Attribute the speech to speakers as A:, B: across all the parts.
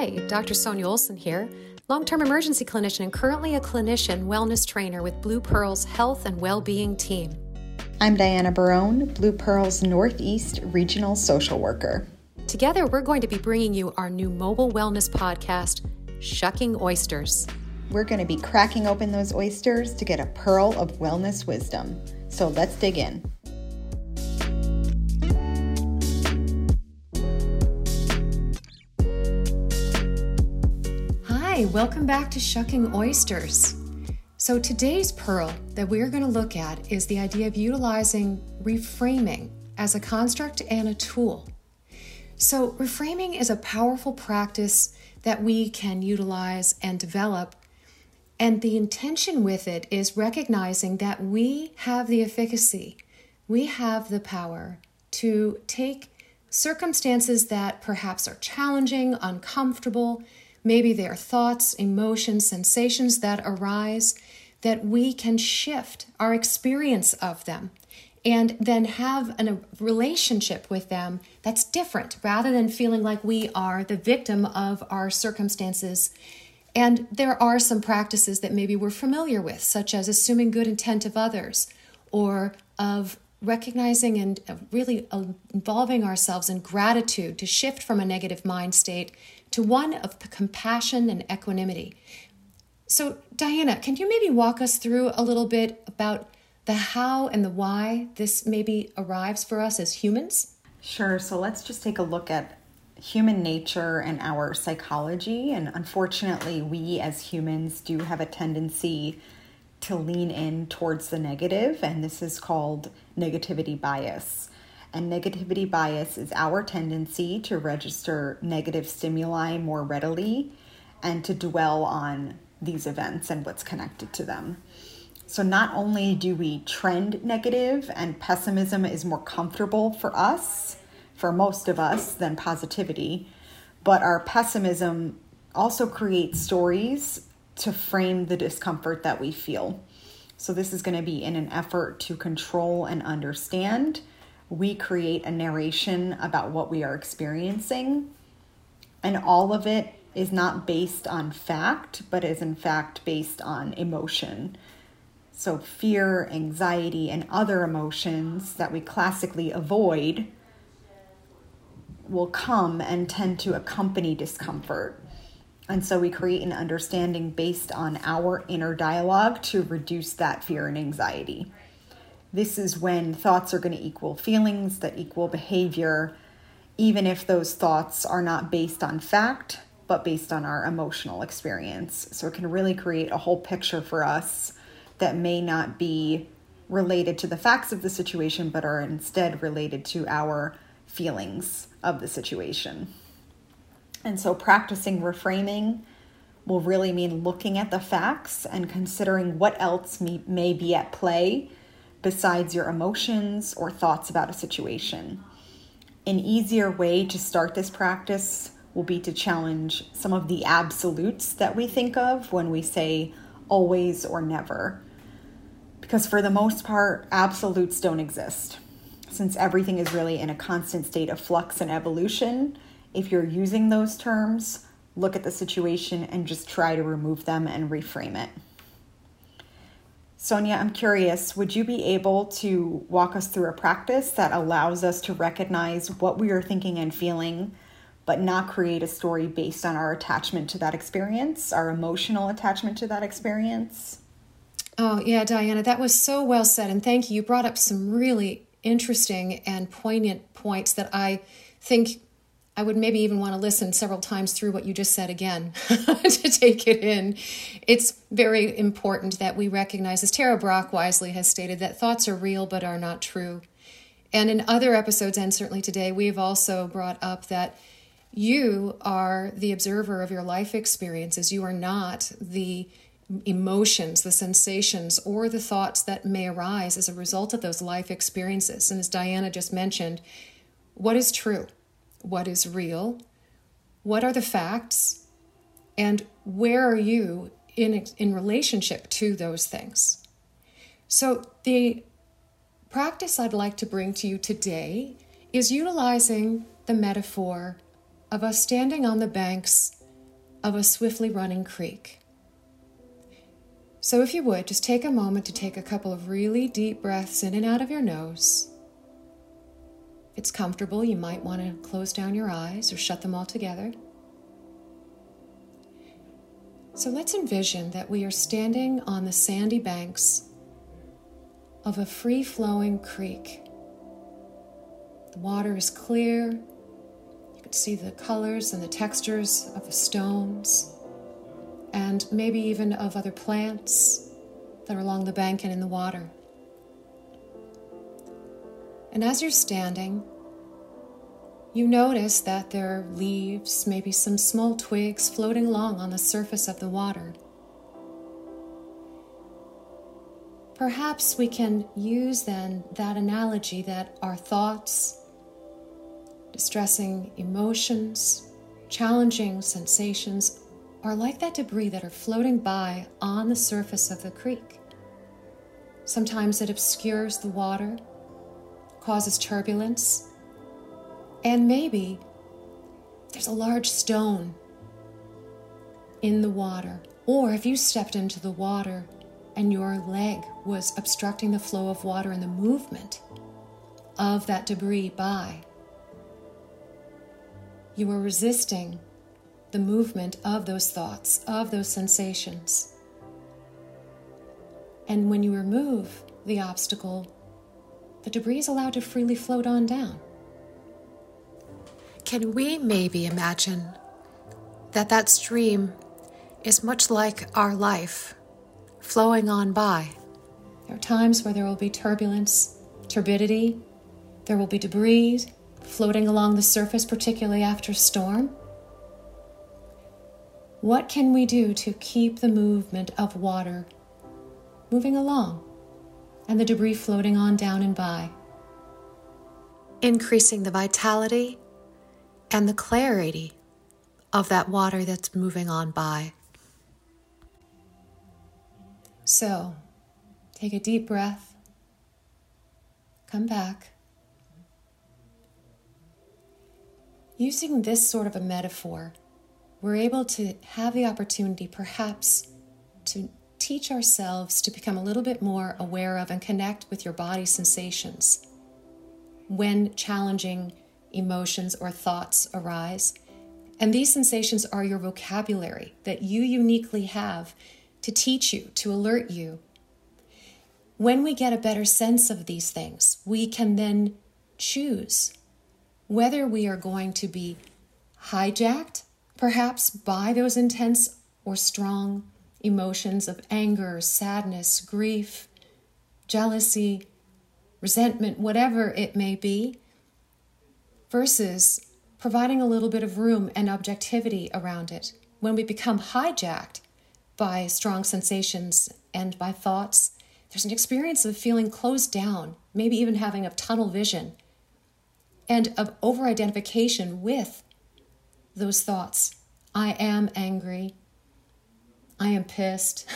A: Hi, Dr. Sonia Olson here, long-term emergency clinician and currently a clinician wellness trainer with Blue Pearl's Health and Wellbeing team.
B: I'm Diana Barone, Blue Pearl's Northeast Regional Social Worker.
A: Together, we're going to be bringing you our new mobile wellness podcast, Shucking Oysters.
B: We're going to be cracking open those oysters to get a pearl of wellness wisdom. So let's dig in.
A: Hi, welcome back to Shucking Oysters. So today's pearl that we're going to look at is the idea of utilizing reframing as a construct and a tool. So reframing is a powerful practice that we can utilize and develop. And the intention with it is recognizing that we have the efficacy, we have the power to take circumstances that perhaps are challenging, uncomfortable, maybe they are thoughts, emotions, sensations that arise, that we can shift our experience of them and then have a relationship with them that's different rather than feeling like we are the victim of our circumstances. And there are some practices that maybe we're familiar with, such as assuming good intent of others or of recognizing and really involving ourselves in gratitude to shift from a negative mind state to one of compassion and equanimity. So, Diana, can you maybe walk us through a little bit about the how and the why this maybe arrives for us as humans?
B: Sure. So let's just take a look at human nature and our psychology. And unfortunately, we as humans do have a tendency to lean in towards the negative, and this is called negativity bias. And negativity bias is our tendency to register negative stimuli more readily and to dwell on these events and what's connected to them. So not only do we trend negative and pessimism is more comfortable for us, for most of us, than positivity, but our pessimism also creates stories to frame the discomfort that we feel. So this is going to be in an effort to control and understand. We create a narration about what we are experiencing, and all of it is not based on fact, but is in fact based on emotion. So fear, anxiety, and other emotions that we classically avoid will come and tend to accompany discomfort. And so we create an understanding based on our inner dialogue to reduce that fear and anxiety. This is when thoughts are going to equal feelings that equal behavior, even if those thoughts are not based on fact, but based on our emotional experience. So it can really create a whole picture for us that may not be related to the facts of the situation, but are instead related to our feelings of the situation. And so practicing reframing will really mean looking at the facts and considering what else may be at play besides your emotions or thoughts about a situation. An easier way to start this practice will be to challenge some of the absolutes that we think of when we say always or never. Because for the most part, absolutes don't exist. Since everything is really in a constant state of flux and evolution, if you're using those terms, look at the situation and just try to remove them and reframe it. Sonia, I'm curious, would you be able to walk us through a practice that allows us to recognize what we are thinking and feeling, but not create a story based on our attachment to that experience, our emotional attachment to that experience?
A: Oh, yeah, Diana, that was so well said. And thank you. You brought up some really interesting and poignant points that I think I would maybe even want to listen several times through what you just said again to take it in. It's very important that we recognize, as Tara Brach wisely has stated, that thoughts are real but are not true. And in other episodes, and certainly today, we've also brought up that you are the observer of your life experiences. You are not the emotions, the sensations, or the thoughts that may arise as a result of those life experiences. And as Diana just mentioned, what is true? What is real? What are the facts? And where are you in relationship to those things? So the practice I'd like to bring to you today is utilizing the metaphor of us standing on the banks of a swiftly running creek. So if you would, just take a moment to take a couple of really deep breaths in and out of your nose. If it's comfortable, you might want to close down your eyes or shut them all together. So let's envision that we are standing on the sandy banks of a free-flowing creek. The water is clear. You can see the colors and the textures of the stones, and maybe even of other plants that are along the bank and in the water. And as you're standing, you notice that there are leaves, maybe some small twigs floating along on the surface of the water. Perhaps we can use then that analogy that our thoughts, distressing emotions, challenging sensations are like that debris that are floating by on the surface of the creek. Sometimes it obscures the water, causes turbulence, and maybe there's a large stone in the water. Or if you stepped into the water and your leg was obstructing the flow of water and the movement of that debris by, you are resisting the movement of those thoughts, of those sensations. And when you remove the obstacle, the debris is allowed to freely float on down. Can we maybe imagine that stream is much like our life, flowing on by? There are times where there will be turbulence, turbidity. There will be debris floating along the surface, particularly after storm. What can we do to keep the movement of water moving along and the debris floating on down and by? Increasing the vitality and the clarity of that water that's moving on by. So, take a deep breath. Come back. Using this sort of a metaphor, we're able to have the opportunity perhaps to teach ourselves to become a little bit more aware of and connect with your body sensations when challenging emotions or thoughts arise. And these sensations are your vocabulary that you uniquely have to teach you, to alert you. When we get a better sense of these things, we can then choose whether we are going to be hijacked, perhaps by those intense or strong emotions of anger, sadness, grief, jealousy, resentment, whatever it may be, versus providing a little bit of room and objectivity around it. When we become hijacked by strong sensations and by thoughts, there's an experience of feeling closed down, maybe even having a tunnel vision, and of over-identification with those thoughts. I am angry. I am pissed.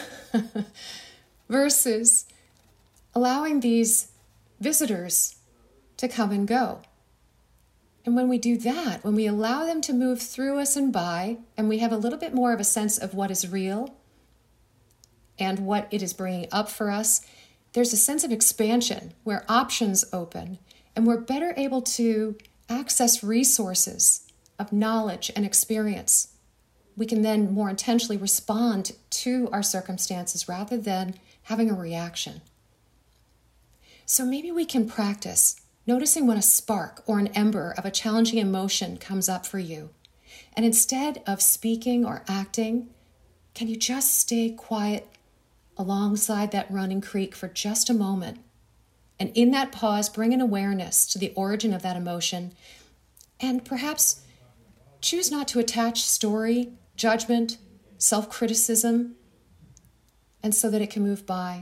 A: Versus allowing these visitors to come and go. And when we do that, when we allow them to move through us and by, and we have a little bit more of a sense of what is real and what it is bringing up for us, there's a sense of expansion where options open, and we're better able to access resources of knowledge and experience. We can then more intentionally respond to our circumstances rather than having a reaction. So maybe we can practice noticing when a spark or an ember of a challenging emotion comes up for you. And instead of speaking or acting, can you just stay quiet alongside that running creek for just a moment? And in that pause, bring an awareness to the origin of that emotion, and perhaps choose not to attach story, judgment, self-criticism, and so that it can move by.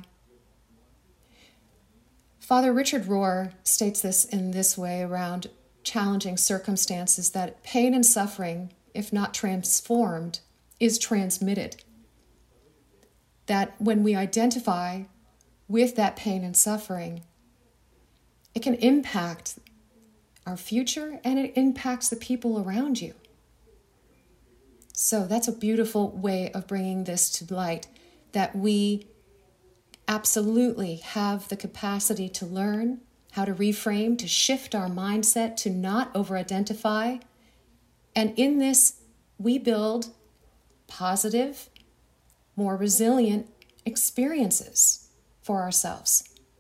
A: Father Richard Rohr states this in this way around challenging circumstances, that pain and suffering, if not transformed, is transmitted. That when we identify with that pain and suffering, it can impact our future and it impacts the people around you. So that's a beautiful way of bringing this to light, that we absolutely have the capacity to learn how to reframe, to shift our mindset, to not over-identify. And in this, we build positive, more resilient experiences for ourselves.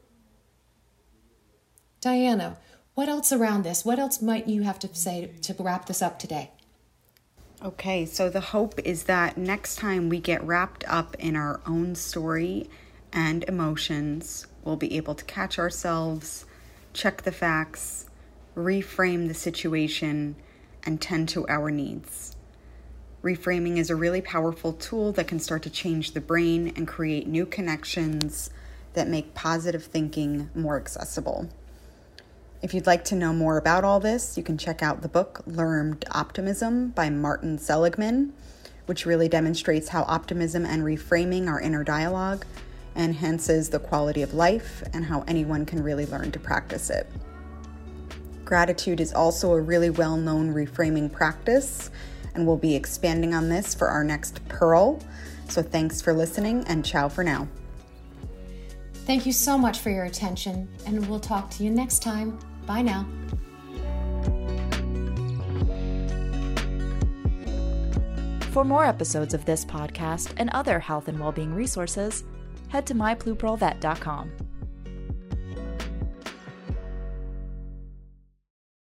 A: Diana, what else around this? What else might you have to say to wrap this up today?
B: Okay, so the hope is that next time we get wrapped up in our own story and emotions, we'll be able to catch ourselves, check the facts, reframe the situation, and tend to our needs. Reframing is a really powerful tool that can start to change the brain and create new connections that make positive thinking more accessible. If you'd like to know more about all this, you can check out the book Learned Optimism by Martin Seligman, which really demonstrates how optimism and reframing our inner dialogue enhances the quality of life and how anyone can really learn to practice it. Gratitude is also a really well-known reframing practice, and we'll be expanding on this for our next Pearl. So thanks for listening, and ciao for now.
A: Thank you so much for your attention, and we'll talk to you next time. Bye now.
C: For more episodes of this podcast and other health and well-being resources, head to myBluePearlVet.com.